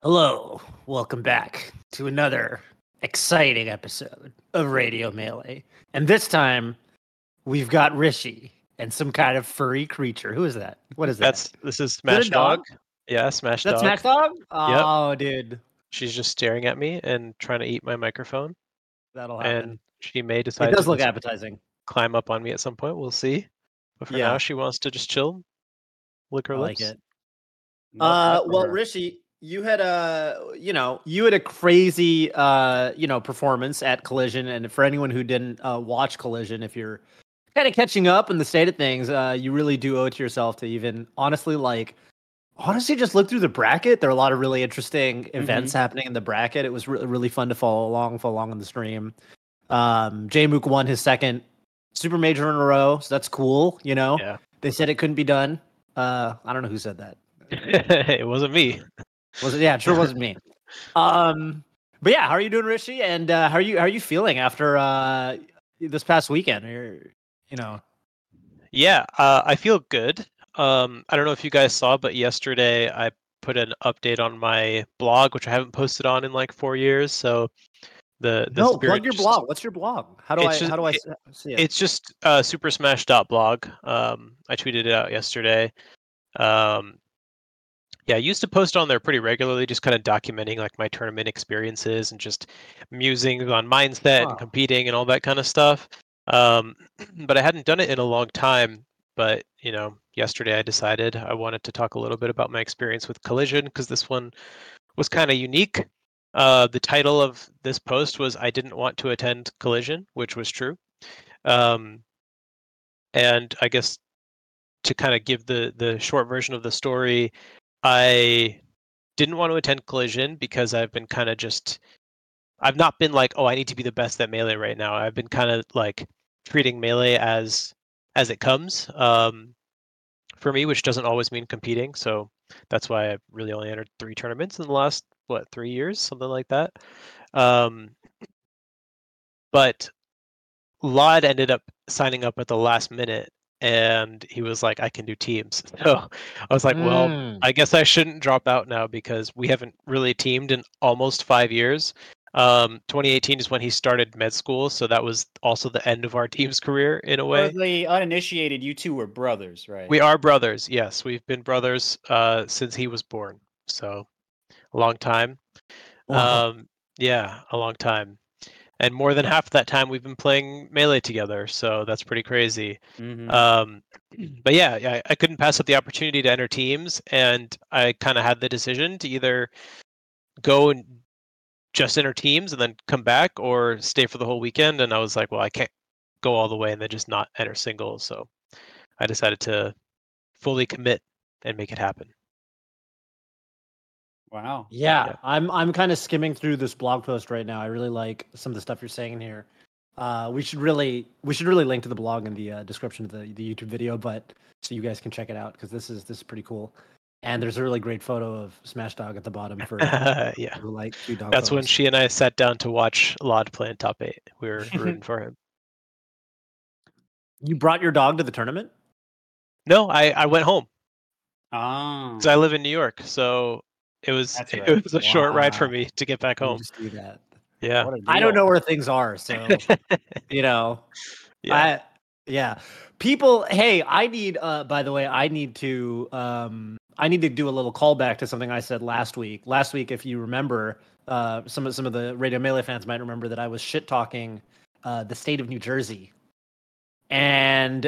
Hello, welcome back to another exciting episode of Radio Melee. And this time, we've got Rishi and some kind of furry creature. Who is that? What is that? This is Is it a Smash Dog. dog? Yeah, Smash That's Dog. Smash Dog? Oh, dude. She's just staring at me and trying to eat my microphone. That'll happen. And she may It decide does to look just appetizing. climb up on me at some point. We'll see. But for now, she wants to just chill, lick her I like lips. it. Well, Rishi, you had a crazy performance at Collision, and for anyone who didn't watch Collision, if you're kind of catching up in the state of things, you really do owe it to yourself to even honestly just look through the bracket. There are a lot of really interesting events happening in the bracket. It was really fun to follow along on the stream. Jmook won his second super major in a row, so that's cool. Yeah. They said it couldn't be done. I don't know who said that. It wasn't me. Was it? Yeah, it sure wasn't me. But yeah, how are you doing, Rishi? And how are you feeling after this past weekend? Yeah, I feel good. I don't know if you guys saw, but yesterday I put an update on my blog, which I haven't posted on in like 4 years. So plug your blog. What's your blog? How do I see it? It's just supersmash.blog. I tweeted it out yesterday. I used to post on there pretty regularly, just kind of documenting like my tournament experiences and just musings on mindset and competing and all that kind of stuff. But I hadn't done it in a long time. But yesterday I decided I wanted to talk a little bit about my experience with Collision because this one was kind of unique. The title of this post was "I didn't want to attend Collision," which was true. And I guess to kind of give the short version of the story, I didn't want to attend Collision because I've been kind of I've not been like, oh, I need to be the best at Melee right now. I've been kind of like treating Melee as it comes for me, which doesn't always mean competing. So that's why I've really only entered 3 tournaments in the last 3 years, something like that. But Lod ended up signing up at the last minute, and he was like, I can do teams. So I was like, well, I guess I shouldn't drop out now because we haven't really teamed in almost 5 years. 2018 is when he started med school, so that was also the end of our team's career in a way. For the uninitiated, you two were brothers, right? We are brothers, yes. We've been brothers since he was born, so a long time. Wow. Yeah, a long time. And more than half of that time we've been playing Melee together, so that's pretty crazy. But yeah, I couldn't pass up the opportunity to enter teams, and I kind of had the decision to either go and just enter teams and then come back or stay for the whole weekend. And I was like, well, I can't go all the way and then just not enter singles. So I decided to fully commit and make it happen. Wow. Yeah. I'm kind of skimming through this blog post right now. I really like some of the stuff you're saying here. We should really link to the blog in the description of the YouTube video, but so you guys can check it out because this is pretty cool. And there's a really great photo of Smash Dog at the bottom for yeah. For like 2 dog. That's when she and I sat down to watch Lod play in top 8. We were rooting for him. You brought your dog to the tournament? No, I went home. Oh. Because I live in New York, so it was a short ride for me to get back home. Just do that. Yeah. I don't know where things are, so Yeah. People, hey, I need by the way, I need to do a little callback to something I said last week. Last week, if you remember, some of the Radio Melee fans might remember that I was shit talking the state of New Jersey. And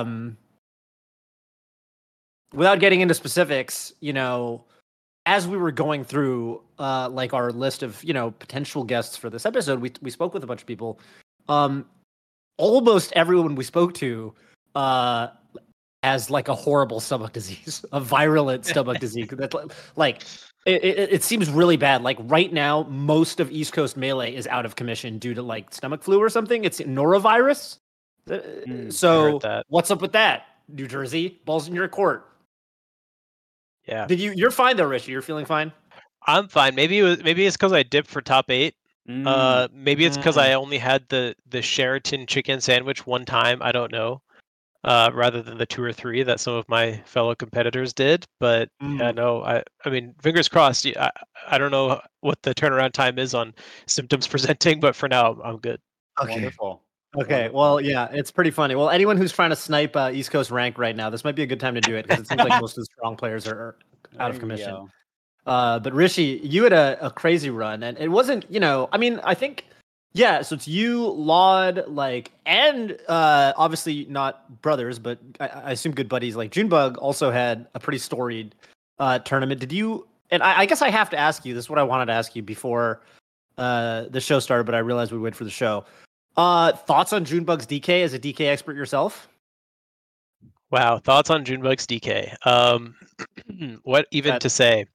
without getting into specifics, as we were going through like our list of potential guests for this episode, we spoke with a bunch of people. Almost everyone we spoke to has like a horrible stomach disease, a virulent stomach disease. That's like it seems really bad. Like right now, most of East Coast Melee is out of commission due to like stomach flu or something. It's norovirus. So what's up with that, New Jersey? Balls in your court. Yeah. You're fine though, Rishi. You're feeling fine. I'm fine. Maybe it's because I dipped for top 8. Maybe it's because I only had the Sheraton chicken sandwich one time. I don't know. rather than the 2 or 3 that some of my fellow competitors did. But yeah, no, I mean, fingers crossed. I don't know what the turnaround time is on symptoms presenting, but for now, I'm good. Okay. Wonderful. Okay, well, yeah, it's pretty funny. Well, anyone who's trying to snipe East Coast rank right now, this might be a good time to do it because it seems like most of the strong players are out of commission. But Rishi, you had a crazy run, and it wasn't, I mean, I think, yeah, so it's you, Laud, like, and obviously not brothers, but I assume good buddies, like Junebug also had a pretty storied tournament. Did you, and I guess I have to ask you, this is what I wanted to ask you before the show started, but I realized we'd wait for the show. Thoughts on Junebug's DK as a DK expert yourself? Wow, thoughts on Junebug's DK. What even to say?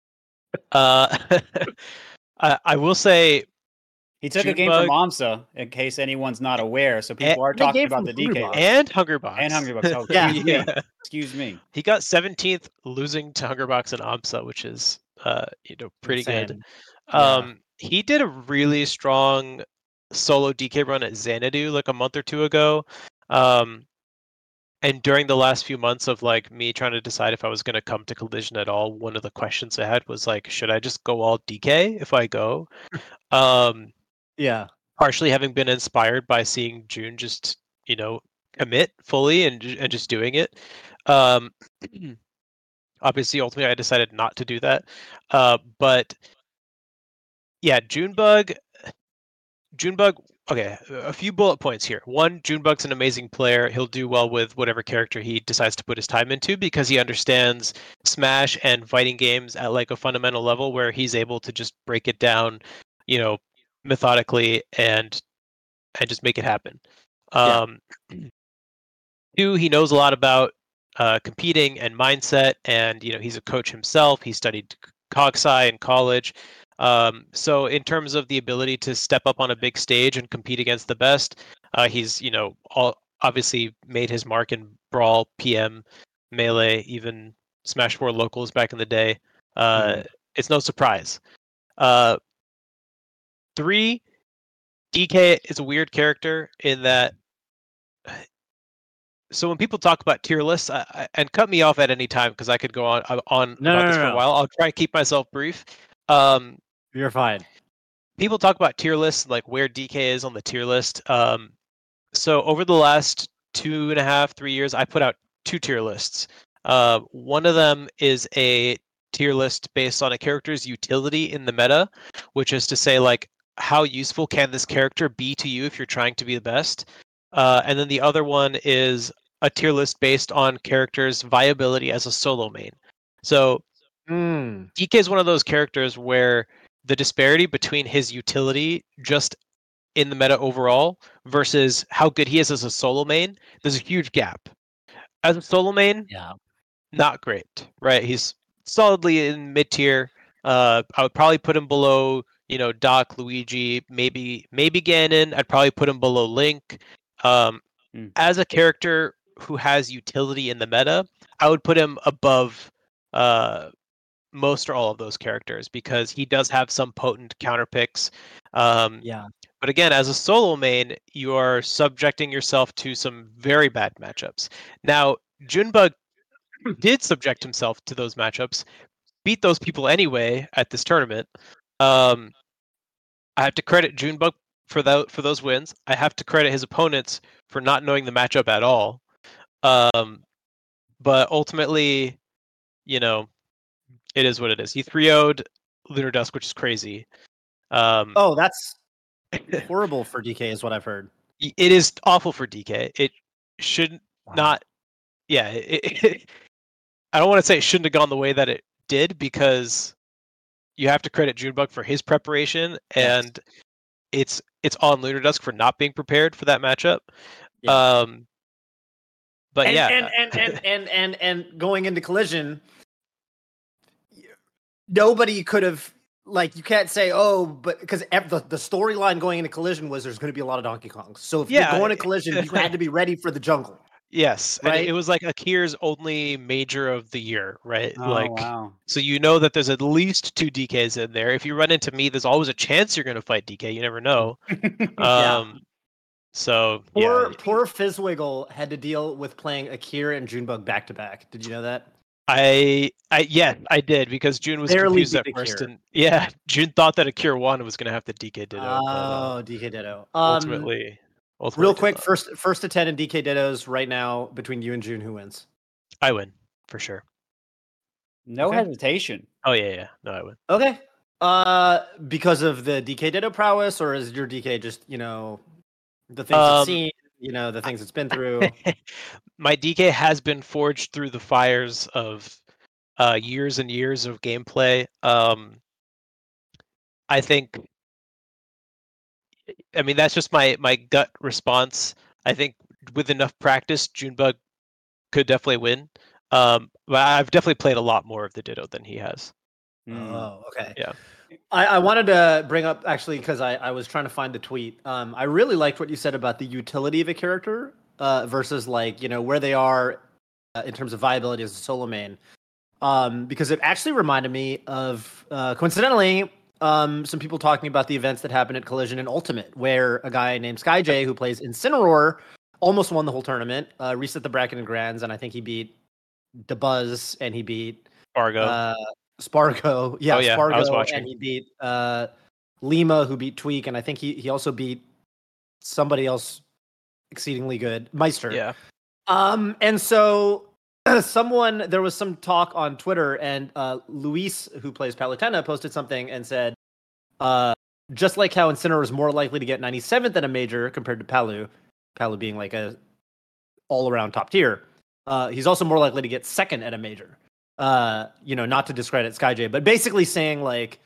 I will say he took a game from AMSA, in case anyone's not aware. So people are talking about the DK. And Hungrybox. And Hungrybox. Oh, yeah. Excuse me. He got 17th losing to Hungrybox and AMSA, which is pretty Insane. good. Yeah. He did a really strong solo DK run at Xanadu like a month or two ago. And during the last few months of like me trying to decide if I was going to come to Collision at all, one of the questions I had was like, should I just go all DK if I go? Yeah. Partially having been inspired by seeing June just, commit fully and just doing it. Obviously, ultimately, I decided not to do that. But yeah, Junebug. Okay, a few bullet points here. One, Junebug's an amazing player. He'll do well with whatever character he decides to put his time into because he understands Smash and fighting games at like a fundamental level where he's able to just break it down, methodically and just make it happen. Two, he knows a lot about competing and mindset, and he's a coach himself. He studied CogSci in college. So in terms of the ability to step up on a big stage and compete against the best, he's obviously made his mark in Brawl, PM, Melee, even Smash 4 locals back in the day. It's no surprise. 3, DK is a weird character in that. So when people talk about tier lists, and cut me off at any time because I could go on about this for a while. I'll try to keep myself brief. You're fine. People talk about tier lists, like where DK is on the tier list. So over the last 2.5, 3 years, I put out 2 tier lists. One of them is a tier list based on a character's utility in the meta, which is to say, like, how useful can this character be to you if you're trying to be the best? And then the other one is a tier list based on characters' viability as a solo main. So DK is one of those characters where the disparity between his utility just in the meta overall versus how good he is as a solo main, there's a huge gap. As a solo main, not great, right? He's solidly in mid tier. I would probably put him below, Doc, Luigi, maybe Ganon. I'd probably put him below Link. As a character who has utility in the meta, I would put him above most or all of those characters because he does have some potent counter picks. But again, as a solo main, you are subjecting yourself to some very bad matchups. Now, Junebug did subject himself to those matchups, beat those people anyway at this tournament. I have to credit Junebug for those wins. I have to credit his opponents for not knowing the matchup at all. But ultimately, it is what it is. He 3-0'd Lunar Dusk, which is crazy. That's horrible for DK is what I've heard. It is awful for DK. It should not. Yeah, I don't want to say it shouldn't have gone the way that it did because you have to credit Junebug for his preparation, and it's on Lunar Dusk for not being prepared for that matchup. But and going into Collision, nobody could have, like, you can't say, but because the storyline going into Collision was there's going to be a lot of Donkey Kongs. So if you're going to Collision, you had to be ready for the jungle. Yes, right. And it was like Akir's only major of the year, right? So that there's at least 2 DKs in there. If you run into me, there's always a chance you're going to fight DK. You never know. So poor Fizzwiggle had to deal with playing Akir and Junebug back to back. Did you know that? I did, because June was confused at first, and June thought that Akir 1 was going to have to DK Ditto. DK Ditto. Ultimately real quick, first to 10 in DK Dittos right now between you and June. Who wins? I win for sure. No hesitation. Oh yeah. No, I win. Okay. Because of the DK Ditto prowess, or is your DK just the things it's seen, the things it's been through? My DK has been forged through the fires of years and years of gameplay. I think, that's just my gut response. I think with enough practice, Junebug could definitely win. But I've definitely played a lot more of the Ditto than he has. Oh, okay. Yeah. I wanted to bring up, actually, because I was trying to find the tweet. I really liked what you said about the utility of a character versus where they are in terms of viability as a solo main. Because it actually reminded me of, coincidentally, some people talking about the events that happened at Collision and Ultimate, where a guy named SkyJ, who plays Incineroar, almost won the whole tournament, reset the bracket and grands, and I think he beat DeBuzz and he beat Spargo. Spargo, Spargo, I was watching. And he beat Lima, who beat Tweak, and I think he also beat somebody else exceedingly good, Meister. Yeah. And so there was some talk on Twitter, and Luis, who plays Palutena, posted something and said, just like how Incineroar is more likely to get 97th at a major compared to Palu being like a all-around top tier, he's also more likely to get second at a major. Not to discredit SkyJ, but basically saying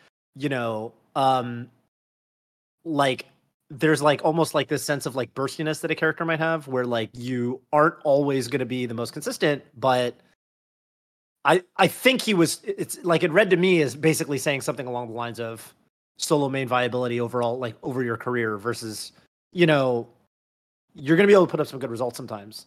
there's almost this sense of burstiness that a character might have, where you aren't always going to be the most consistent, but I think it read to me as basically saying something along the lines of solo main viability overall, over your career versus, you're going to be able to put up some good results sometimes.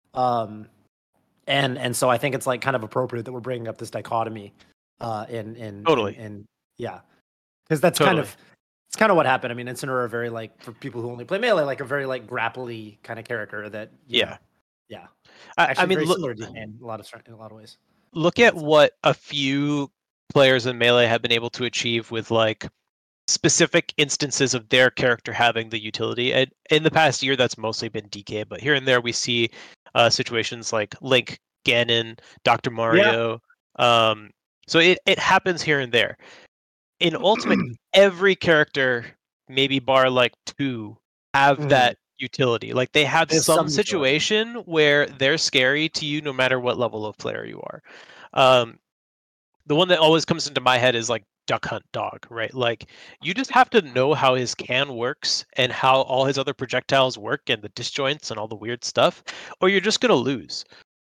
And so I think it's kind of appropriate that we're bringing up this dichotomy totally. Because that's totally. It's kind of what happened. Incineroar are very for people who only play melee, a very grapply kind of character that yeah. Actually, very similar to in a lot of ways. Look at what a few players in melee have been able to achieve with specific instances of their character having the utility. And in the past year, that's mostly been DK, but here and there we see situations like Link, Ganon, Dr. Mario. Yeah. So it happens here and there. In Ultimate, every character, maybe bar 2, have that utility. They have some situation where they're scary to you no matter what level of player you are. The one that always comes into my head is Duck Hunt Dog, right? You just have to know how his can works and how all his other projectiles work and the disjoints and all the weird stuff, or you're just gonna lose.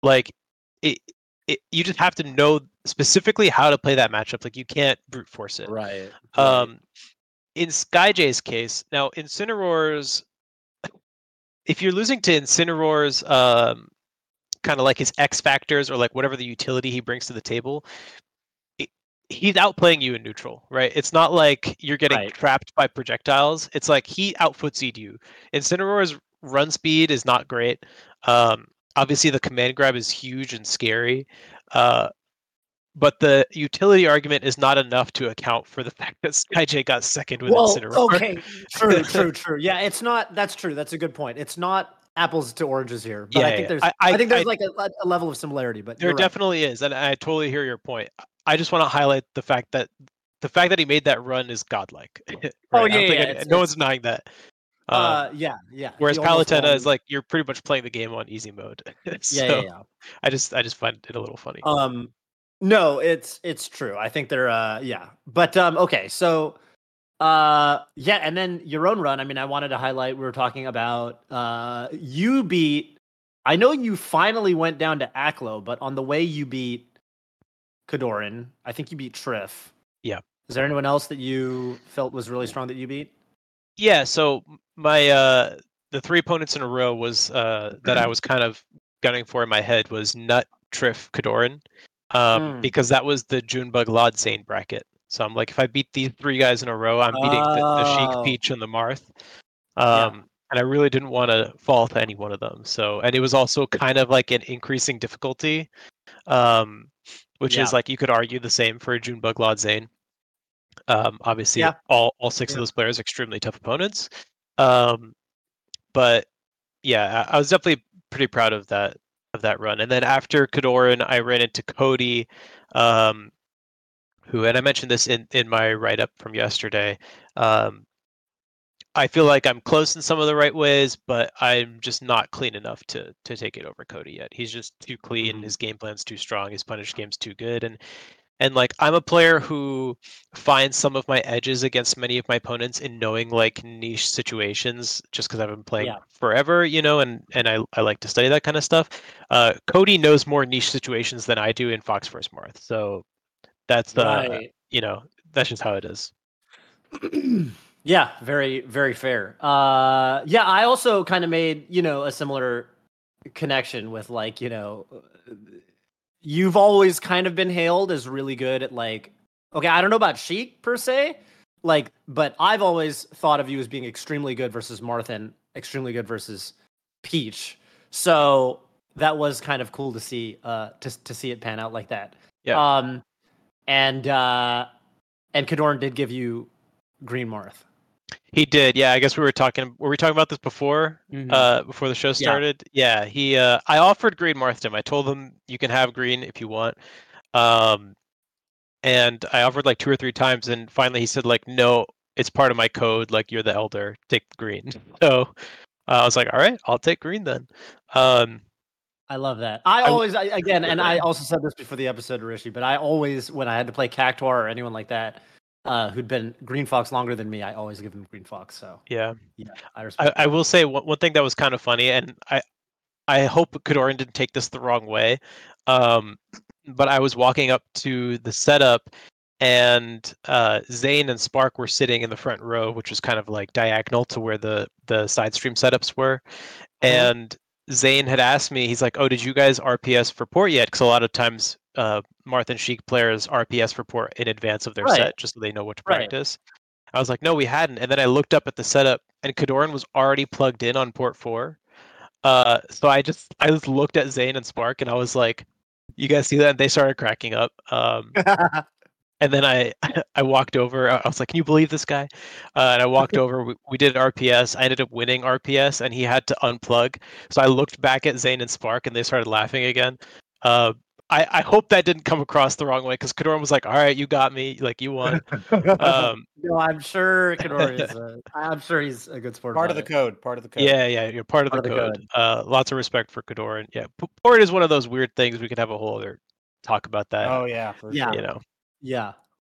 You just have to know specifically how to play that matchup. You can't brute force it. Right. In SkyJ's case, now Incineroar's, if you're losing to Incineroar's kind of his X factors or whatever the utility he brings to the table, he's outplaying you in neutral, right? It's not you're getting trapped by projectiles. It's he outfootsied you. Incineroar's run speed is not great. Obviously, the command grab is huge and scary. But the utility argument is not enough to account for the fact that SkyJ got second with Incineroar. Okay, true. Yeah, it's not. That's true. That's a good point. It's not apples to oranges here. But I think there's a level of similarity. But there definitely is, and I totally hear your point. I just want to highlight the fact that he made that run is godlike. Right? No one's denying that. Yeah. Whereas Palutena is you're pretty much playing the game on easy mode. Yeah. I just find it a little funny. No, it's true. I think they're But okay, so and then your own run. I wanted to highlight, we were talking about you beat, I know you finally went down to Aklo, but on the way you beat Kadoran, I think you beat Triff. Yeah. Is there anyone else that you felt was really strong that you beat? Yeah, so my the 3 opponents in a row was that I was kind of gunning for in my head was Nut, Triff, Kadoran. Because that was the Junebug Lodsane bracket. So I'm if I beat these 3 guys in a row, I'm beating the Sheik, Peach, and the Marth. and I really didn't want to fall to any one of them. So, and it was also kind of like an increasing difficulty, which is like you could argue the same for Junebug Lord Zane. Obviously, all 6 of those players are extremely tough opponents. But yeah, I was definitely pretty proud of that run. And then after Kodorin, I ran into Cody, who, and I mentioned this in my write up from yesterday. I feel like I'm close in some of the right ways, but I'm just not clean enough to take it over Cody yet. He's just too clean. His game plan's too strong. His punish game's too good, and like I'm a player who finds some of my edges against many of my opponents in knowing like niche situations, just because I've been playing forever, you know, and I like to study that kind of stuff. Cody knows more niche situations than I do in Fox vs Marth, so that's the you know, that's just how it is. Yeah, very, very fair. Yeah, I also kind of made, you know, a similar connection with like, you know, you've always kind of been hailed as really good at like, okay, I don't know about Sheik per se, like, but I've always thought of you as being extremely good versus Martha, extremely good versus Peach. So that was kind of cool to see, to see it pan out like that. Yeah. And Kodorin did give you Green Marth. He did, yeah. I guess were we talking about this before before the show started? Yeah, he I offered Green Marth to him. I told him you can have green if you want. And I offered like 2 or 3 times, and finally he said like, no, it's part of my code, like you're the elder, take the green. So I was like, all right, I'll take green then. I love that. I also said this before the episode, Rishi, but I always, when I had to play Cactuar or anyone like that, who'd been Green Fox longer than me, I always give them Green Fox. So yeah, I respect. I will say one thing that was kind of funny, and I hope Kodorin didn't take this the wrong way, but I was walking up to the setup, and Zane and Spark were sitting in the front row, which was kind of like diagonal to where the side stream setups were, and Zane had asked me, he's like, oh, did you guys RPS for port yet? Because a lot of times Marth and Sheik players RPS for port in advance of their set, just so they know what to practice. I was like, no, we hadn't. And then I looked up at the setup, and Kodorin was already plugged in on port 4. So I just looked at Zane and Spark, and I was like, you guys see that? And they started cracking up. And then I walked over. I was like, can you believe this guy? And I walked over. We did RPS. I ended up winning RPS, and he had to unplug. So I looked back at Zane and Spark, and they started laughing again. I hope that didn't come across the wrong way, because Kodorin was like, all right, you got me. Like, you won. No, I'm sure Kodorin is I'm sure he's a good sport. Part of the code. Yeah, you're part of the code. Lots of respect for Kodorin. Yeah, port is one of those weird things. We could have a whole other talk about that. Oh yeah, for sure. You know. Yeah.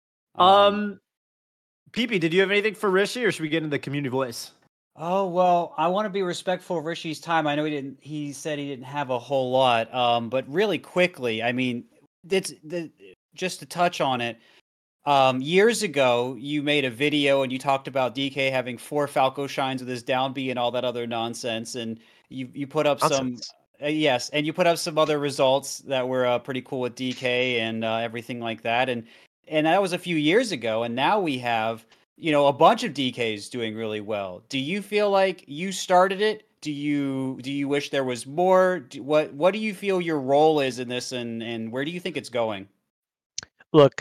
PP, did you have anything for Rishi, or should we get into the community voice? Oh, well, I want to be respectful of Rishi's time. I know he said he didn't have a whole lot. But really quickly, I mean, just to touch on it, years ago, you made a video and you talked about DK having 4 Falco Shines with his down B and all that other nonsense. And you put up some, yes, and you put up some other results that were pretty cool with DK and everything like that. And that was a few years ago. And now we have, you know, a bunch of DKs doing really well. Do you feel like you started it? Do you wish there was more? What do you feel your role is in this, and where do you think it's going? Look,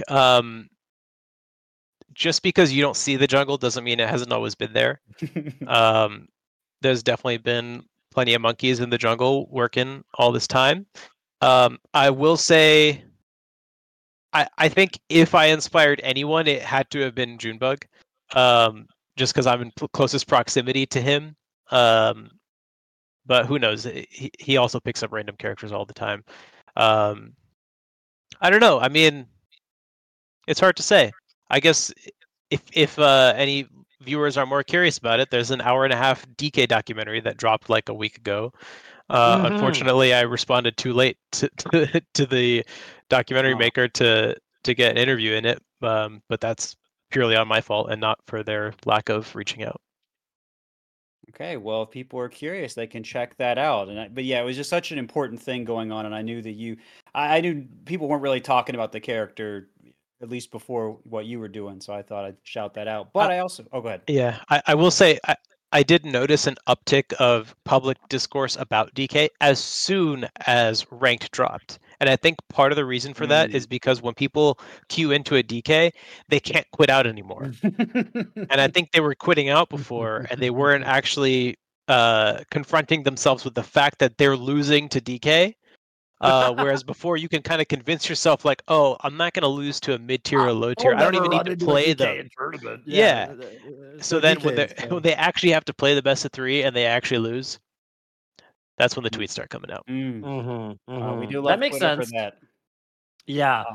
just because you don't see the jungle doesn't mean it hasn't always been there. There's definitely been plenty of monkeys in the jungle working all this time. I will say, I think if I inspired anyone, it had to have been Junebug, just because I'm in closest proximity to him. But who knows? He also picks up random characters all the time. I don't know. I mean, it's hard to say. I guess if any viewers are more curious about it, there's an 1.5-hour DK documentary that dropped like a week ago. Unfortunately, I responded too late to the documentary maker to get an interview in it, but that's purely on my fault and not for their lack of reaching out. Okay, well, if people are curious, they can check that out. But yeah, it was just such an important thing going on, and I knew that I knew people weren't really talking about the character, at least before what you were doing, so I thought I'd shout that out. But I also, go ahead. Yeah, I will say, I did notice an uptick of public discourse about DK as soon as ranked dropped. And I think part of the reason for that is because when people queue into a DK, they can't quit out anymore. And I think they were quitting out before, and they weren't actually confronting themselves with the fact that they're losing to DK. Whereas before, you can kind of convince yourself, like, oh, I'm not going to lose to a mid-tier or low-tier. I don't even need to play them. Yeah. So then when they actually have to play the best of 3 and they actually lose, that's when the tweets start coming out. We do love that makes Twitter sense. For that. Yeah.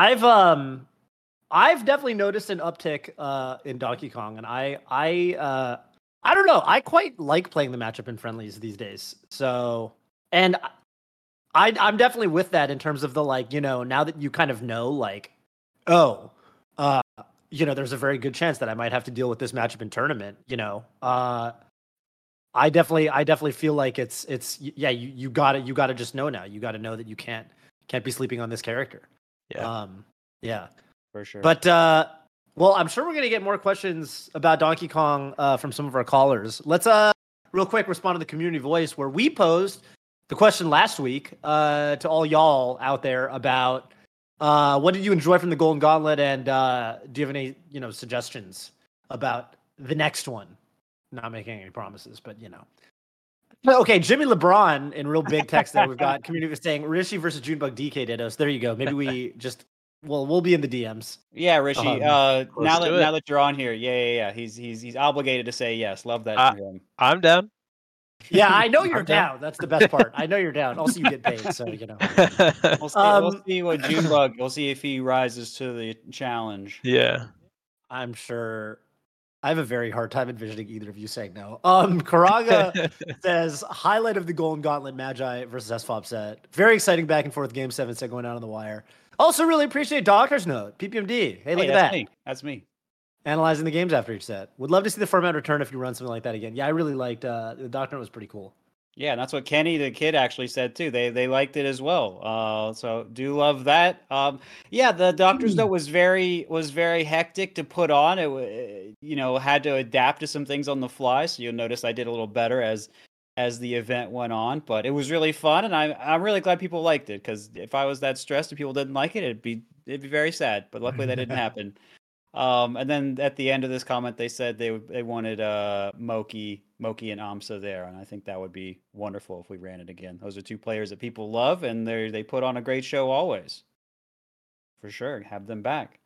I've definitely noticed an uptick in Donkey Kong, and I don't know. I quite like playing the matchup in friendlies these days. So, and I'm definitely with that in terms of the, like, you know, now that you kind of know, like, oh, you know, there's a very good chance that I might have to deal with this matchup in tournament. You know, I definitely feel like it's yeah, you got to just know now. You got to know that you can't be sleeping on this character. Yeah. Yeah. For sure. But well, I'm sure we're gonna get more questions about Donkey Kong from some of our callers. Let's real quick respond to the community voice where we posed the question last week to all y'all out there about what did you enjoy from the Golden Gauntlet, and do you have any, you know, suggestions about the next one? Not making any promises, but you know. Okay, Jimmy LeBron in real big text there. We've got community saying Rishi versus Junebug DK Dittos. There you go. Maybe we just we'll be in the DMs. Yeah, Rishi. Now that you're on here, yeah. He's obligated to say yes. Love that from him. I'm down. Yeah, I know you're down. That's the best part. I know you're down. Also, you get paid, so you know. We'll see what Junebug. We'll see if he rises to the challenge. Yeah, I'm sure. I have a very hard time envisioning either of you saying no. Karaga says highlight of the Golden Gauntlet Magi versus SFOP set. Very exciting back and forth game 7 set going out on the wire. Also, really appreciate Doctor's Note, PPMD. Hey, look at that. That's me. Analyzing the games after each set. Would love to see the format return if you run something like that again. Yeah, I really liked the Doctor Note was pretty cool. Yeah, and that's what Kenny the kid actually said too. They liked it as well. So do love that. Yeah, the Doctor's Note was very hectic to put on. It you know, had to adapt to some things on the fly. So you'll notice I did a little better as the event went on. But it was really fun, and I'm really glad people liked it, because if I was that stressed and people didn't like it, it'd be very sad. But luckily that didn't happen. And then at the end of this comment, they said they wanted Moki and Amsa there, and I think that would be wonderful if we ran it again. Those are two players that people love, and they put on a great show always. For sure, have them back.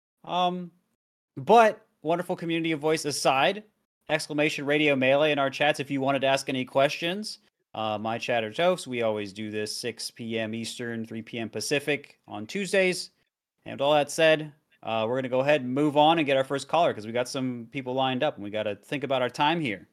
But wonderful community of voice aside, !Radio Melee in our chats if you wanted to ask any questions. My chatter jokes, we always do this 6 p.m. Eastern, 3 p.m. Pacific on Tuesdays. And with all that said, we're going to go ahead and move on and get our first caller, because we got some people lined up and we got to think about our time here.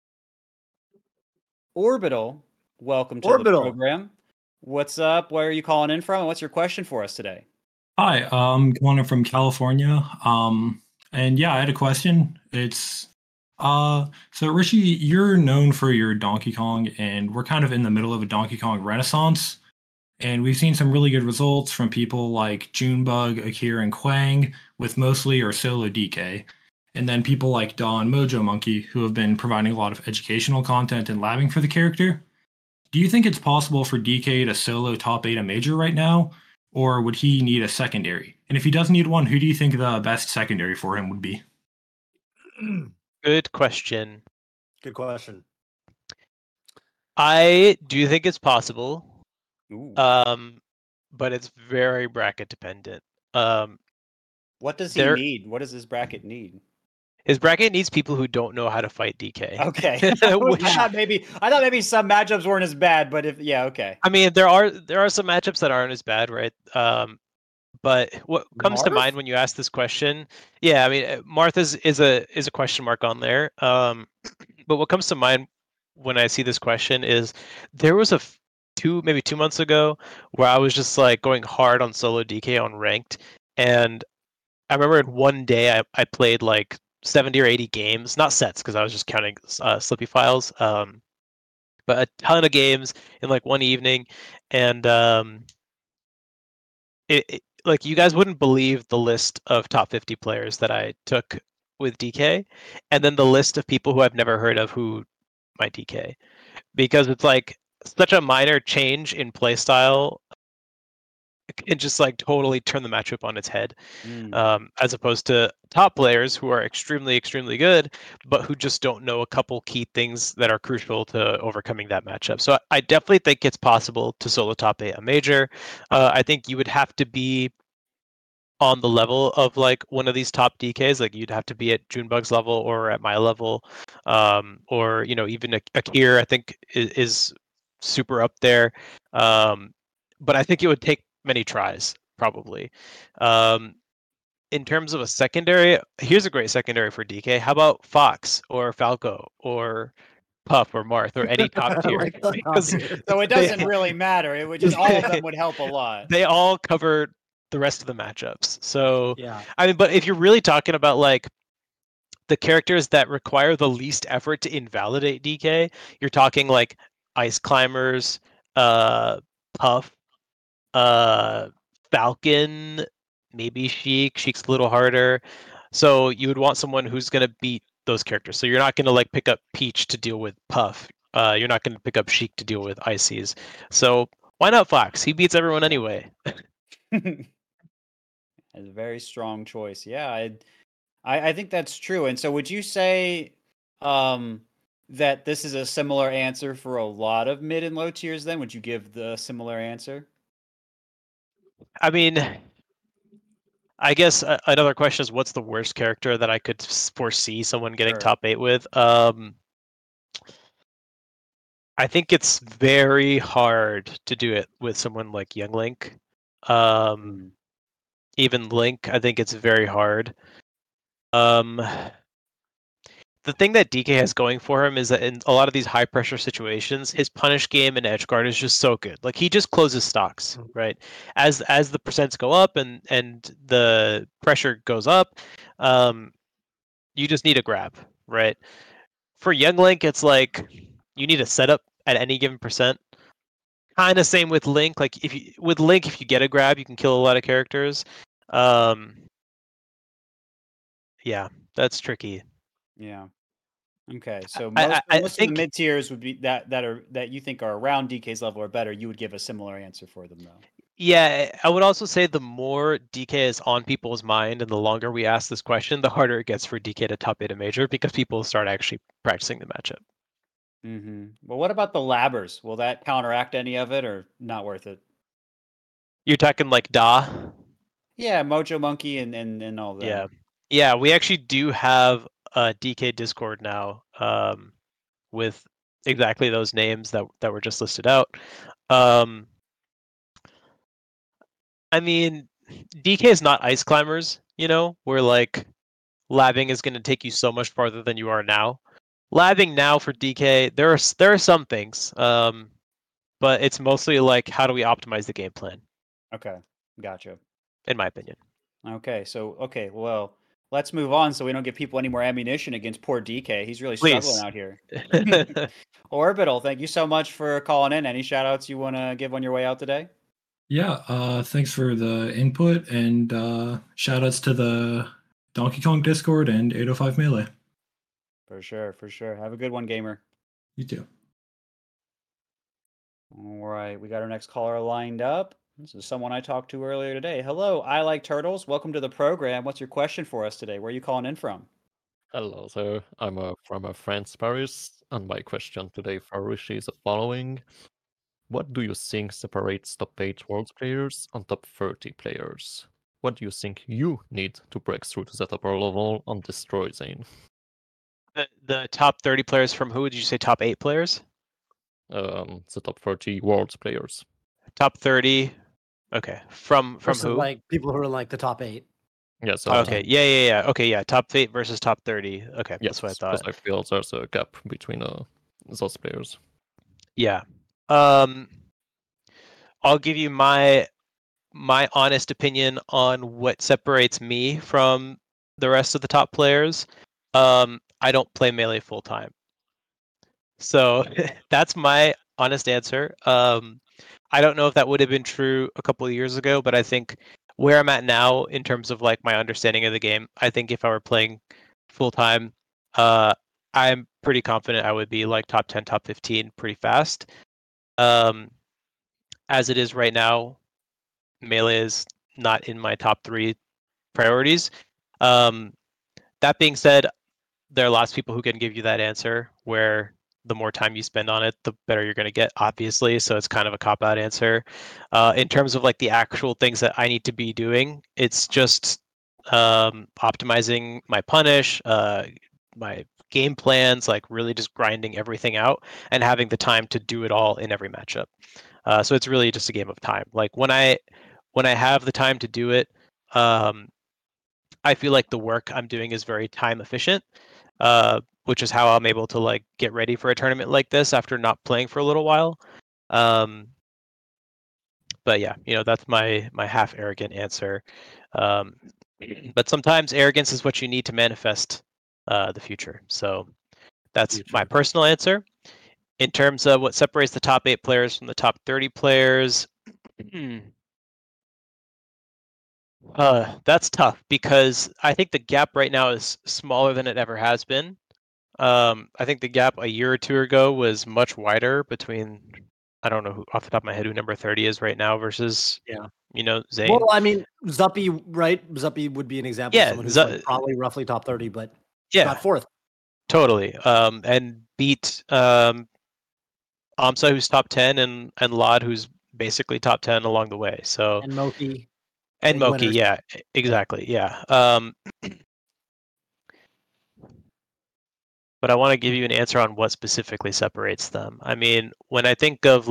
Orbital, welcome to the program. What's up? Where are you calling in from? And what's your question for us today? Hi, I'm calling in from California. And yeah, I had a question. It's so Rishi, you're known for your Donkey Kong, and we're kind of in the middle of a Donkey Kong renaissance. And we've seen some really good results from people like Junebug, Akira, and Quang with mostly or solo DK. And then people like Don, Mojo Monkey, who have been providing a lot of educational content and labbing for the character. Do you think it's possible for DK to solo top 8 a major right now? Or would he need a secondary? And if he does need one, who do you think the best secondary for him would be? Good question. Good question. I do think it's possible. Ooh. But it's very bracket dependent. What does he need? What does his bracket need? His bracket needs people who don't know how to fight DK. Okay. I thought maybe some matchups weren't as bad, but okay. I mean, there are some matchups that aren't as bad, right? But what comes to mind when you ask this question? Yeah, I mean, Marth is a question mark on there. But what comes to mind when I see this question is there was maybe 2 months ago where I was just like going hard on solo DK on ranked, and I remember in one day I played like 70 or 80 games, not sets because I was just counting Slippy files, but a ton of games in like one evening, and like you guys wouldn't believe the list of top 50 players that I took with DK, and then the list of people who I've never heard of who might DK, because it's like such a minor change in playstyle can just like totally turn the matchup on its head, as opposed to top players who are extremely, extremely good, but who just don't know a couple key things that are crucial to overcoming that matchup. So I definitely think it's possible to solo top 8 a major. I think you would have to be on the level of like one of these top DKs. Like you'd have to be at Junebug's level or at my level, or even Akir I think is super up there. But I think it would take many tries probably. In terms of a secondary, here's a great secondary for DK. How about Fox or Falco or Puff or Marth or any top tier? So it doesn't really matter. It would just all of them would help a lot. They all cover the rest of the matchups. So yeah, I mean, but if you're really talking about like the characters that require the least effort to invalidate DK, you're talking like Ice Climbers, Puff, Falcon, maybe Sheik. Sheik's a little harder. So you would want someone who's going to beat those characters. So you're not going to like pick up Peach to deal with Puff. You're not going to pick up Sheik to deal with Ices. So why not Fox? He beats everyone anyway. That's a very strong choice. Yeah, I think that's true. And so would you say that this is a similar answer for a lot of mid and low tiers then? Would you give the similar answer? I mean, I guess another question is, what's the worst character that I could foresee someone getting top 8 with? I think it's very hard to do it with someone like Young Link. Even Link, I think it's very hard. The thing that DK has going for him is that in a lot of these high pressure situations, his punish game and edge guard is just so good. Like he just closes stocks, right? As the percents go up and the pressure goes up, you just need a grab, right? For Young Link, it's like you need a setup at any given percent. Kind of same with Link. Like if you get a grab, you can kill a lot of characters. Yeah, that's tricky. Yeah. Okay. So most of the mid tiers would be that you think are around DK's level or better. You would give a similar answer for them, though. Yeah, I would also say the more DK is on people's mind and the longer we ask this question, the harder it gets for DK to top 8 a major because people start actually practicing the matchup. Well, what about the labbers? Will that counteract any of it or not worth it? You're talking like Da? Yeah, Mojo Monkey and all that. Yeah, we actually do have a DK Discord now, with exactly those names that were just listed out. I mean, DK is not Ice Climbers, where like labbing is going to take you so much farther than you are now. Labbing now for DK, there are some things, but it's mostly like how do we optimize the game plan? Okay, gotcha. In my opinion. Okay, well, let's move on so we don't give people any more ammunition against poor DK. He's really struggling out here. Orbital, thank you so much for calling in. Any shout outs you want to give on your way out today? Yeah, thanks for the input and shout outs to the Donkey Kong Discord and 805 Melee. For sure. Have a good one, gamer. You too. All right, we got our next caller lined up. This is someone I talked to earlier today. Hello, I like turtles. Welcome to the program. What's your question for us today? Where are you calling in from? Hello there. I'm from France, Paris, and my question today for Rishi is the following. What do you think separates top 8 world players and top 30 players? What do you think you need to break through to that upper level and destroy Zane? The top 30 players from who? Did you say top 8 players? The top 30 world players. Top 30. Okay. From who? Like people who are like the top 8. Yeah. So okay. Yeah. Okay. Yeah. Top 8 versus top 30. Okay. Yes, that's what I thought. Because I feel there's a gap between those players. Yeah. I'll give you my honest opinion on what separates me from the rest of the top players. I don't play Melee full time. So that's my honest answer. I don't know if that would have been true a couple of years ago, but I think where I'm at now in terms of like my understanding of the game, I think if I were playing full time, I'm pretty confident I would be like top 10, top 15 pretty fast. As it is right now, Melee is not in my top 3 priorities. That being said, there are lots of people who can give you that answer where the more time you spend on it, the better you're going to get, obviously. So it's kind of a cop-out answer. In terms of like the actual things that I need to be doing, it's just optimizing my punish, my game plans, like really just grinding everything out and having the time to do it all in every matchup. So it's really just a game of time. Like when I have the time to do it, I feel like the work I'm doing is very time efficient, which is how I'm able to like get ready for a tournament like this after not playing for a little while. But yeah, that's my half arrogant answer. But sometimes arrogance is what you need to manifest the future. So that's my personal answer. In terms of what separates the top 8 players from the top 30 players, that's tough because I think the gap right now is smaller than it ever has been. I think the gap a year or two ago was much wider between, I don't know off the top of my head who number 30 is right now versus Zain. Well, I mean, Zuppy, right? Zuppy would be an example of someone who's like probably roughly top 30, but got 4th. Totally. And beat Amsa, who's top 10, and Lod, who's basically top 10 along the way. So and Moki. And Moki, yeah, exactly, yeah. But I want to give you an answer on what specifically separates them. I mean, when I think of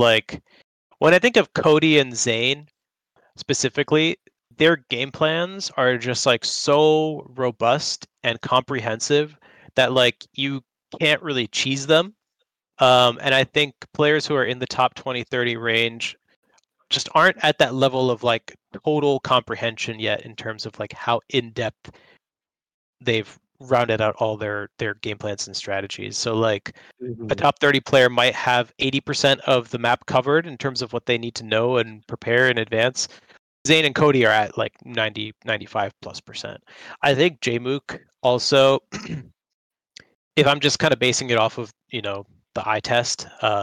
Cody and Zain specifically, their game plans are just like so robust and comprehensive that like you can't really cheese them. And I think players who are in the top 20, 30 range just aren't at that level of like total comprehension yet in terms of like how in-depth they've rounded out all their game plans and strategies. So like a top 30 player might have 80% of the map covered in terms of what they need to know and prepare in advance. Zain and Cody are at like 90, 95+%. I think Jmook also, if I'm just kind of basing it off of, the eye test,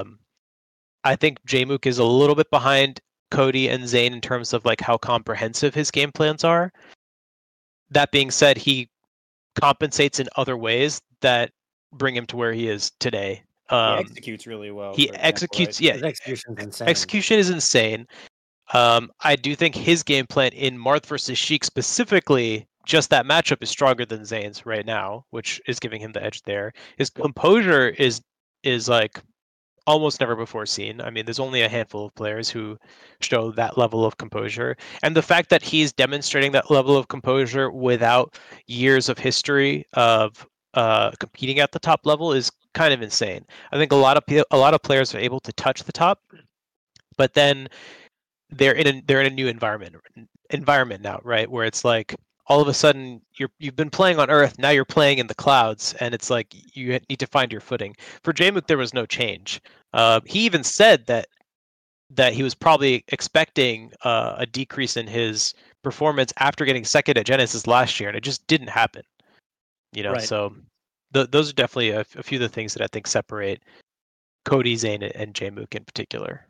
I think Jmook is a little bit behind Cody and Zain in terms of like how comprehensive his game plans are. That being said, he compensates in other ways that bring him to where he is today. He executes really well. He executes, right? His execution is insane. Execution is insane. I do think his game plan in Marth versus Sheik specifically, just that matchup is stronger than Zayn's right now, which is giving him the edge there. His composure is like almost never before seen. I mean, there's only a handful of players who show that level of composure. And the fact that he's demonstrating that level of composure without years of history of competing at the top level is kind of insane. I think a lot of players are able to touch the top, but then they're in a new environment now, right? Where it's like all of a sudden you've been playing on Earth, now you're playing in the clouds, and it's like you need to find your footing. For Jmook, there was no change. He even said that he was probably expecting a decrease in his performance after getting second at Genesis last year, and it just didn't happen. Right. So those are definitely a few of the things that I think separate Cody, Zain, and Jmook in particular.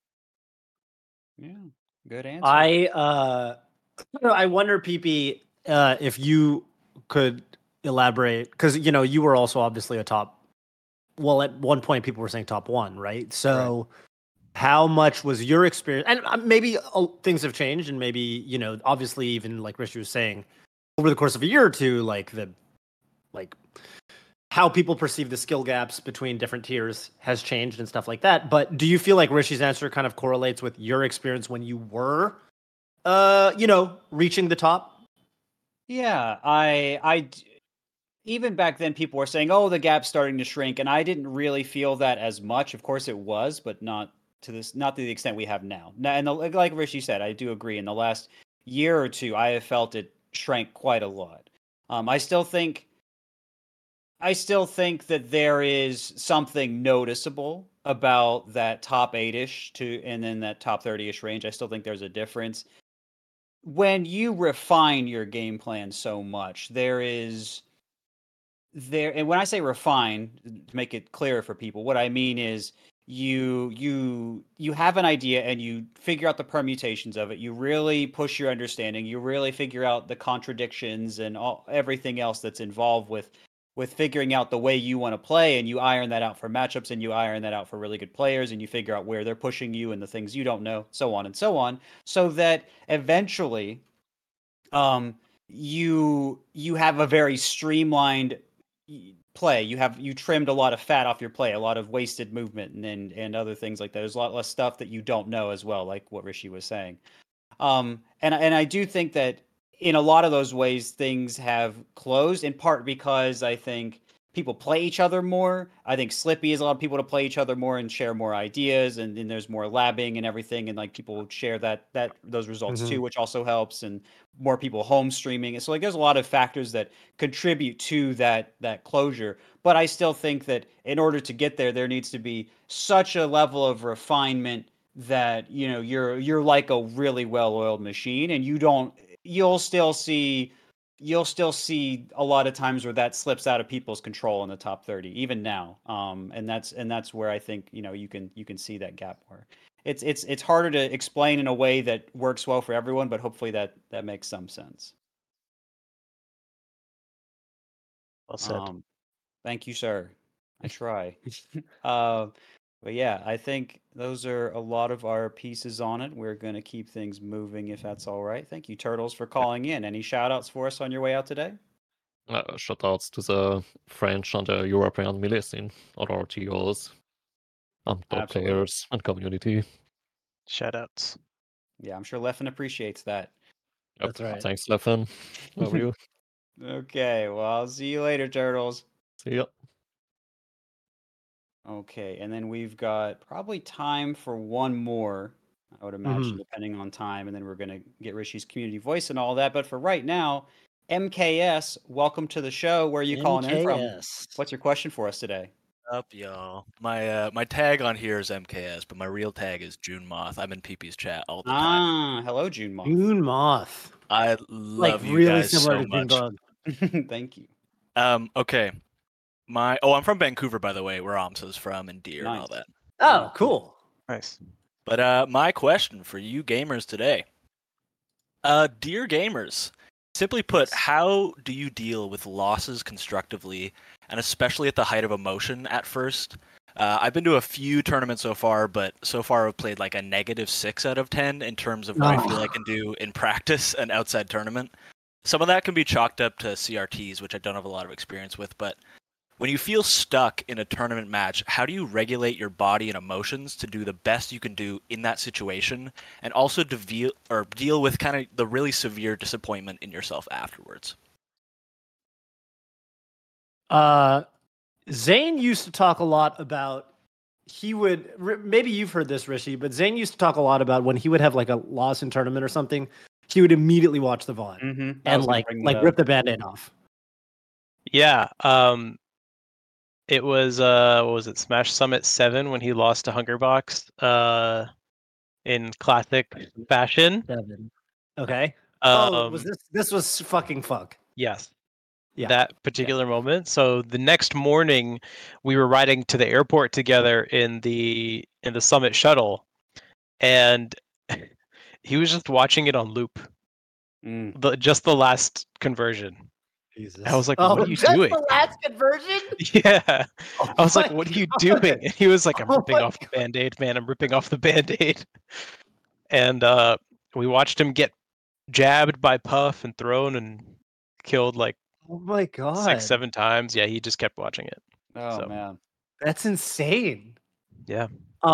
Yeah, good answer. I wonder, PP, if you could elaborate, because you were also obviously a top. Well, at one point, people were saying top 1, right? So, how much was your experience? And maybe things have changed, and maybe obviously, even like Rishi was saying, over the course of a year or two, like how people perceive the skill gaps between different tiers has changed and stuff like that. But do you feel like Rishi's answer kind of correlates with your experience when you were, reaching the top? Yeah, I even back then people were saying, "Oh, the gap's starting to shrink," and I didn't really feel that as much. Of course, it was, but not to the extent we have now. And like Rishi said, I do agree. In the last year or two, I have felt it shrank quite a lot. I still think that there is something noticeable about that top 8-ish and then that top 30-ish range. I still think there's a difference. When you refine your game plan so much, there is there, and when I say refine, to make it clearer for people, what I mean is you have an idea and you figure out the permutations of it. You really push your understanding. You really figure out the contradictions and everything else that's involved with figuring out the way you want to play, and you iron that out for matchups, and you iron that out for really good players, and you figure out where they're pushing you and the things you don't know, so on and so on, so that eventually you have a very streamlined play. You trimmed a lot of fat off your play, a lot of wasted movement and other things like that. There's a lot less stuff that you don't know as well, like what Rishi was saying. And I do think that in a lot of those ways things have closed, in part because I think people play each other more. I think Slippy is a lot of people to play each other more and share more ideas, and then there's more labbing and everything, and like people share those results too, which also helps, and more people home streaming. So like there's a lot of factors that contribute to that closure. But I still think that in order to get there needs to be such a level of refinement that you're like a really well-oiled machine, and you'll still see a lot of times where that slips out of people's control in the top 30 even now, and that's where I think you can see that gap more. It's harder to explain in a way that works well for everyone, but hopefully that makes some sense. Well said. Thank you, sir. I try. But yeah, I think those are a lot of our pieces on it. We're going to keep things moving if that's all right. Thank you, Turtles, for calling in. Any shout outs for us on your way out today? Shout outs to the French and the European melee scene, other TOs, and top players and community. Shout outs. Yeah, I'm sure Leffen appreciates that. Yep. That's right. Thanks, Leffen. Love you. Okay, well, I'll see you later, Turtles. See ya. Okay, and then we've got probably time for one more, I would imagine, depending on time, and then we're going to get Rishi's community voice and all that. But for right now, MKS, welcome to the show. Where are you calling in from? What's your question for us today? Up, y'all. My tag on here is MKS, but my real tag is June Moth. I'm in PP's chat all the time. Hello, June Moth. June Moth. I love you really guys similar so to June much. Bug. Thank you. Okay. I'm from Vancouver, by the way, where Amsa's from, and Deer and all that. Oh, cool. Nice. But my question for you gamers today, dear gamers, simply put, how do you deal with losses constructively, and especially at the height of emotion at first? I've been to a few tournaments so far, but so far I've played like a -6 out of 10 in terms of what I feel I can do in practice and outside tournament. Some of that can be chalked up to CRTs, which I don't have a lot of experience with, but when you feel stuck in a tournament match, how do you regulate your body and emotions to do the best you can do in that situation, and also to deal with kind of the really severe disappointment in yourself afterwards? Zane used to talk a lot about, maybe you've heard this, Rishi, but Zane used to talk a lot about when he would have like a loss in tournament or something, he would immediately watch the VOD and like rip the Band-Aid off. Yeah. It was what was it, Smash Summit 7 when he lost to Hungerbox in classic fashion. 7. Okay. This was fucking fuck. Yes. Yeah. That particular moment. So the next morning we were riding to the airport together in the Summit shuttle, and he was just watching it on loop. Just the last conversion. Jesus. I was like, what are you doing? The last conversion? Yeah. I was like, what are you doing? And he was like, I'm ripping off the Band-Aid, man. I'm ripping off the Band-Aid. And we watched him get jabbed by Puff and thrown and killed like oh my god 6-7 times. Yeah, he just kept watching it. Oh man. That's insane. Yeah.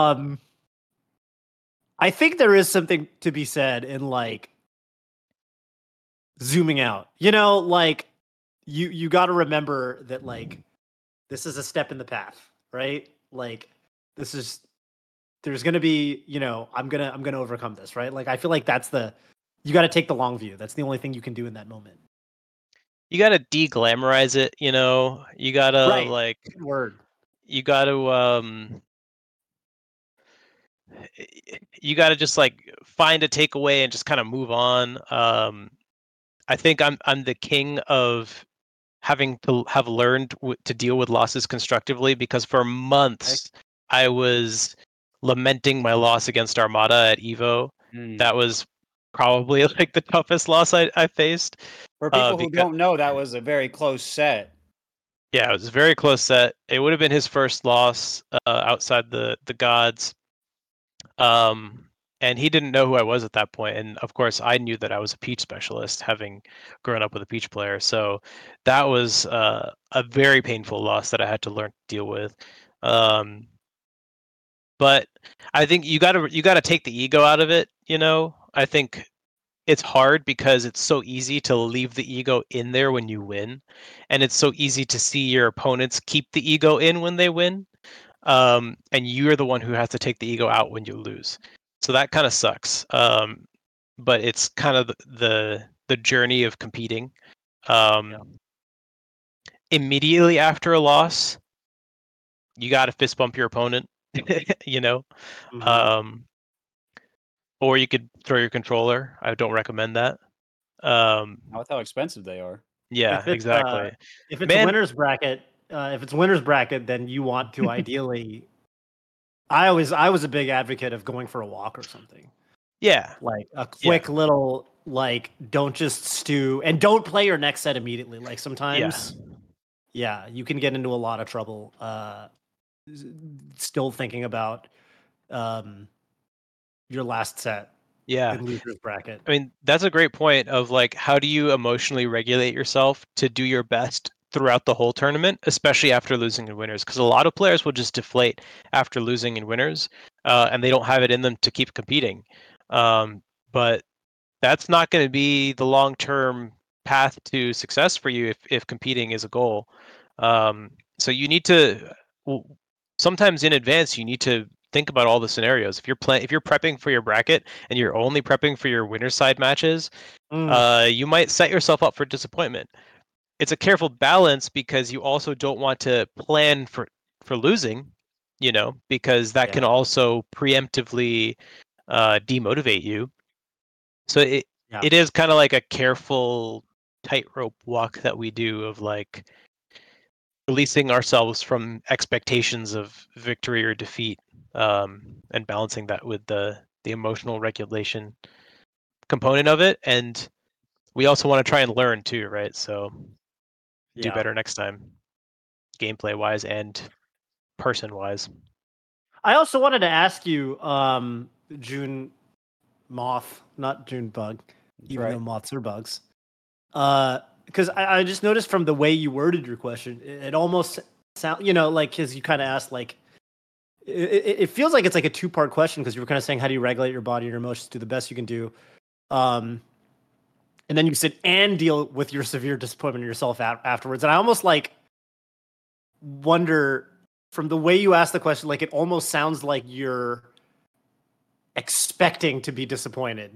I think there is something to be said in like zooming out. Like you got to remember that like this is a step in the path, right? Like there's going to be, I'm going to overcome this, right? Like I feel like you got to take the long view. That's the only thing you can do in that moment. You got to de-glamorize it, you got to like you got to you got to just like find a takeaway and just kind of move on. I think I'm the king of having to have learned to deal with losses constructively, because for months I was lamenting my loss against Armada at Evo. That was probably like the toughest loss I faced. For people who don't know, that was a very close set. Yeah, it was a very close set. It would have been his first loss outside the gods. And he didn't know who I was at that point. And of course, I knew that I was a Peach specialist, having grown up with a Peach player. So that was a very painful loss that I had to learn to deal with. But I think you gotta take the ego out of it. I think it's hard because it's so easy to leave the ego in there when you win, and it's so easy to see your opponents keep the ego in when they win. And you're the one who has to take the ego out when you lose. So that kind of sucks. But it's kind of the journey of competing. Immediately after a loss, you got to fist bump your opponent, or you could throw your controller. I don't recommend that. Not with how expensive they are. Yeah, exactly. If it's a winner's bracket, then you want to ideally. I was a big advocate of going for a walk or something. Yeah, like a quick little don't just stew and don't play your next set immediately. Like sometimes, you can get into a lot of trouble. Still thinking about your last set. Yeah, in loser's bracket. I mean, that's a great point of how do you emotionally regulate yourself to do your best throughout the whole tournament, especially after losing in winners, because a lot of players will just deflate after losing in winners, and they don't have it in them to keep competing. But that's not going to be the long-term path to success for you if competing is a goal. So you need to, sometimes in advance, you need to think about all the scenarios. If you're prepping for your bracket and you're only prepping for your winner side matches, you might set yourself up for disappointment. It's a careful balance because you also don't want to plan for losing, because that can also preemptively demotivate you. So it is kind of like a careful tightrope walk that we do of releasing ourselves from expectations of victory or defeat, and balancing that with the emotional regulation component of it. And we also want to try and learn too, right? So do better next time, gameplay wise and person wise. I also wanted to ask you, June Moth, not June Bug, even though moths are bugs. Because I just noticed from the way you worded your question, it almost sound because you kind of asked it feels like it's like a two-part question, because you were kind of saying how do you regulate your body and your emotions to do the best you can do, and then you said and deal with your severe disappointment in yourself afterwards. And I almost wonder, from the way you asked the question, it almost sounds like you're expecting to be disappointed,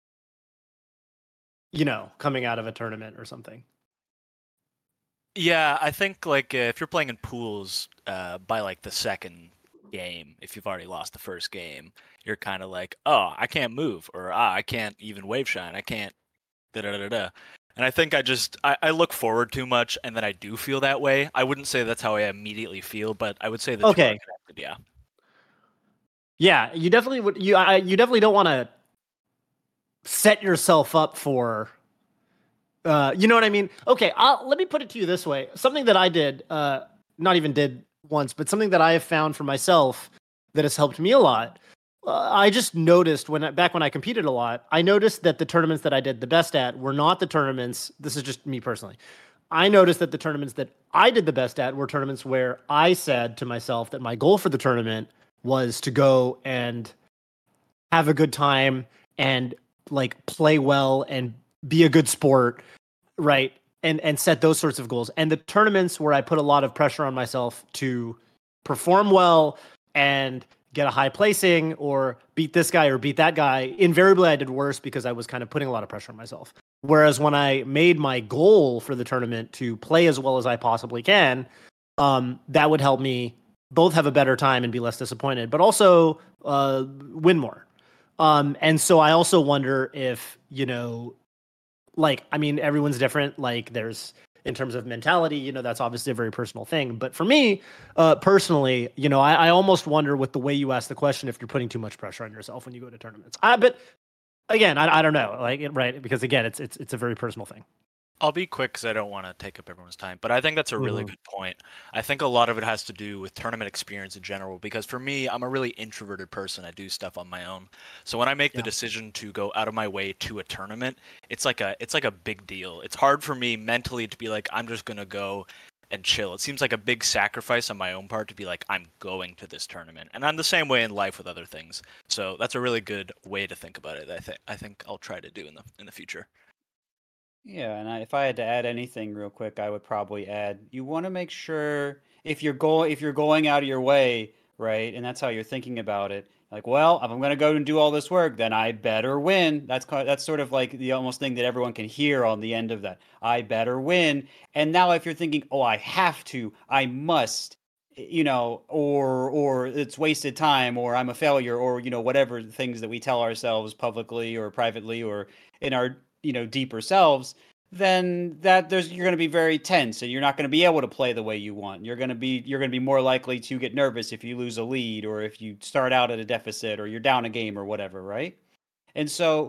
coming out of a tournament or something. Yeah, I think if you're playing in pools, by the second game, if you've already lost the first game, you're kind of oh, I can't move, or I can't even wave shine, I can't da-da-da-da. And I think I look forward too much, and then I do feel that way. I wouldn't say that's how I immediately feel, but I would say that okay. Yeah. Yeah, you definitely would. You definitely don't want to set yourself up for. You know what I mean? Okay, let me put it to you this way. Something that I did, not even did once, but something that I have found for myself that has helped me a lot. I just noticed back when I competed a lot, I noticed that the tournaments that I did the best at were not the tournaments. This is just me personally. I noticed that the tournaments that I did the best at were tournaments where I said to myself that my goal for the tournament was to go and have a good time and play well and be a good sport, right? And set those sorts of goals. And the tournaments where I put a lot of pressure on myself to perform well and get a high placing or beat this guy or beat that guy, invariably I did worse because I was kind of putting a lot of pressure on myself. Whereas when I made my goal for the tournament to play as well as I possibly can, that would help me both have a better time and be less disappointed, but also win more. And so I also wonder if, everyone's different. in terms of mentality, that's obviously a very personal thing. But for me, personally, I almost wonder with the way you ask the question if you're putting too much pressure on yourself when you go to tournaments. But again, I don't know, right? Because again, it's a very personal thing. I'll be quick because I don't want to take up everyone's time, but I think that's a really good point. I think a lot of it has to do with tournament experience in general, because for me, I'm a really introverted person. I do stuff on my own. So when I make the decision to go out of my way to a tournament, it's like a big deal. It's hard for me mentally to be like, I'm just going to go and chill. It seems like a big sacrifice on my own part to be like, I'm going to this tournament. And I'm the same way in life with other things. So that's a really good way to think about it. I think I'll try to do in the future. Yeah, and if I had to add anything real quick, I would probably add you want to make sure if you're going out of your way, right, and that's how you're thinking about it. Like, well, if I'm going to go and do all this work, then I better win. That's sort of like the almost thing that everyone can hear on the end of that. I better win. And now if you're thinking, oh, I have to, I must, or it's wasted time, or I'm a failure, or whatever things that we tell ourselves publicly or privately or in our deeper selves, then you're going to be very tense and you're not going to be able to play the way you want. You're going to be more likely to get nervous if you lose a lead or if you start out at a deficit or you're down a game or whatever, right? And so,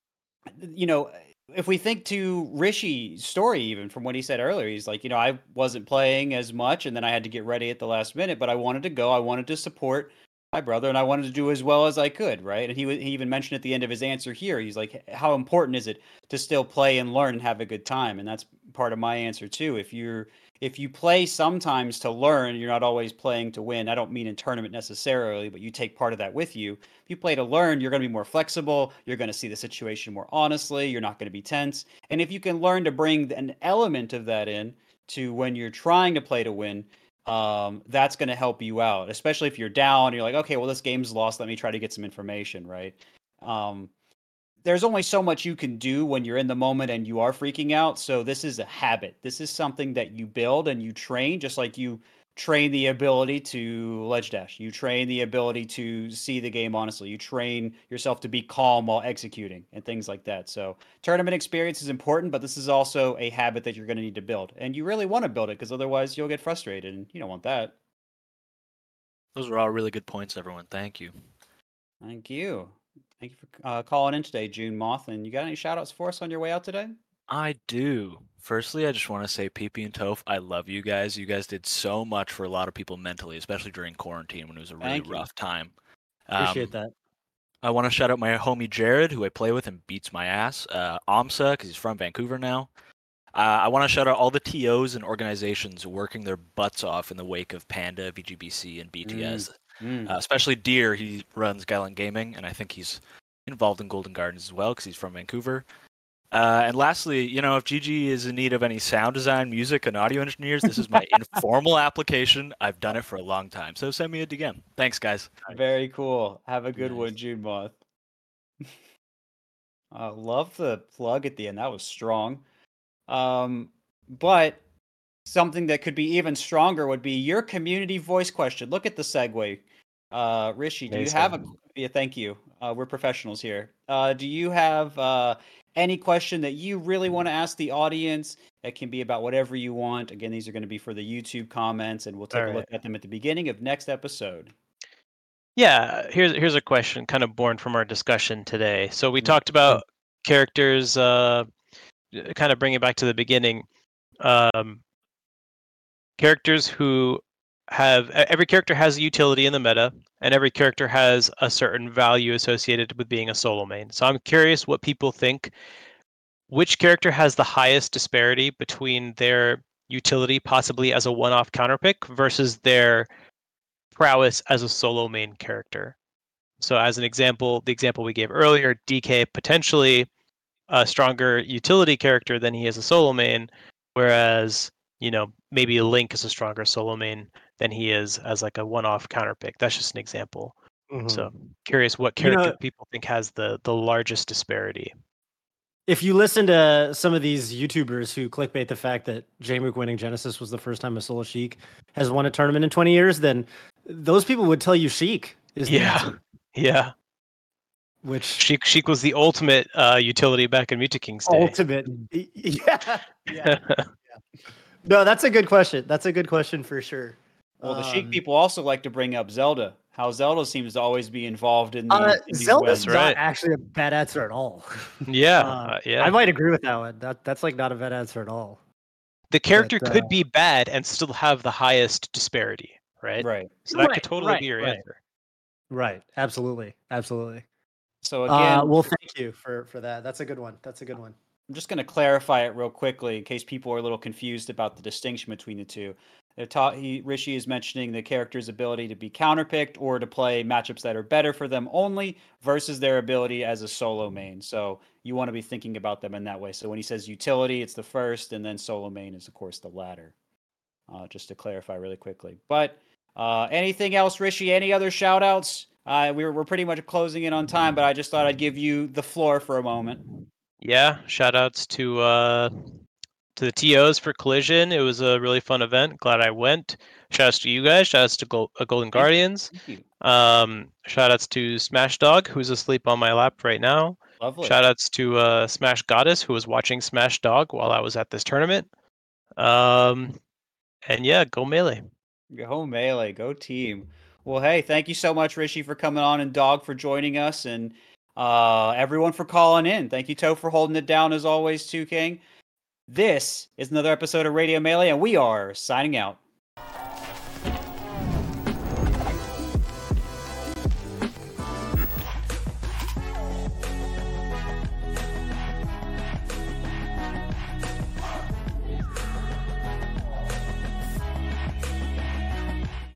if we think to Rishi's story, even from what he said earlier, he's like, I wasn't playing as much and then I had to get ready at the last minute, but I wanted to go. I wanted to support my brother and I wanted to do as well as I could, right? And he even mentioned at the end of his answer here, he's like, how important is it to still play and learn and have a good time? And that's part of my answer too. If you play sometimes to learn, you're not always playing to win. I don't mean in tournament necessarily, but you take part of that with you. If you play to learn, you're going to be more flexible. You're going to see the situation more honestly. You're not going to be tense. And if you can learn to bring an element of that in to when you're trying to play to win, that's going to help you out, especially if you're down and you're like, okay, well, this game's lost. Let me try to get some information, right? There's only so much you can do when you're in the moment and you are freaking out. So this is a habit. This is something that you build and you train, just like you train the ability to ledge dash. You train the ability to see the game honestly. You train yourself to be calm while executing and things like that. So tournament experience is important, but this is also a habit that you're going to need to build. And you really want to build it because otherwise you'll get frustrated and you don't want that. Those are all really good points, everyone. Thank you. Thank you. Thank you for calling in today, June Moth. And you got any shout outs for us on your way out today? I do. Firstly, I just want to say, PP and Toph, I love you guys. You guys did so much for a lot of people mentally, especially during quarantine when it was a really rough time. Appreciate that. I want to shout out my homie Jared, who I play with and beats my ass. Amsa, because he's from Vancouver now. I want to shout out all the TOs and organizations working their butts off in the wake of Panda, VGBC, and BTS. Especially Deer, he runs Gallant Gaming, and I think he's involved in Golden Gardens as well, because he's from Vancouver. And lastly, if GG is in need of any sound design, music, and audio engineers, this is my informal application. I've done it for a long time, so send me a DM. Thanks, guys. Very cool. Have a good one, June Moth. Love the plug at the end. That was strong. But something that could be even stronger would be your community voice question. Look at the segue. Rishi, do you have a... Yeah, thank you. We're professionals here. Do you have any question that you really want to ask the audience? It can be about whatever you want. Again, these are going to be for the YouTube comments, and we'll take a look at them at the beginning of next episode. Yeah, here's a question kind of born from our discussion today. So we talked about characters, kind of bring it back to the beginning. Characters who have... Every character has a utility in the meta, and every character has a certain value associated with being a solo main. So I'm curious what people think. Which character has the highest disparity between their utility, possibly as a one-off counterpick, versus their prowess as a solo main character? So as an example, the example we gave earlier, DK potentially a stronger utility character than he is a solo main, whereas maybe Link is a stronger solo main than he is as like a one-off counterpick. That's just an example. So curious what character people think has the largest disparity. If you listen to some of these YouTubers who clickbait the fact that Jmook winning Genesis was the first time a solo Sheik has won a tournament in 20 years, then those people would tell you Sheik is the answer. Yeah. Which Sheik was the ultimate utility back in Mewtwo King's day. Ultimate. Yeah. No, that's a good question. That's a good question for sure. Well, the Sheik people also like to bring up Zelda. How Zelda seems to always be involved in these Zelda's wins. not actually a bad answer at all. Yeah, yeah. I might agree with that one. That's like not a bad answer at all. The character could be bad and still have the highest disparity, right? Right. So that could totally be your answer. Right. Absolutely. So again, well, thank you for that. That's a good one. I'm just going to clarify it real quickly in case people are a little confused about the distinction between the two. Rishi is mentioning the character's ability to be counterpicked or to play matchups that are better for them only versus their ability as a solo main. So you want to be thinking about them in that way. So when he says utility, it's the first, and then solo main is, of course, the latter. Just to clarify really quickly. But anything else, Rishi? Any other shout outs? We're pretty much closing in on time, but I just thought I'd give you the floor for a moment. Yeah, shout outs to the TOs for Collision. It was a really fun event. Glad I went. Shout outs to you guys. Shout outs to Golden Guardians. Thank you. Shout outs to Smash Dog, who's asleep on my lap right now. Lovely. Shout outs to Smash Goddess, who was watching Smash Dog while I was at this tournament. And yeah, go Melee. Go Melee. Go team. Well, hey, thank you so much, Rishi, for coming on, and Dog for joining us, and everyone for calling in. Thank you, Toe, for holding it down as always, too, King. This is another episode of Radio Melee, and we are signing out.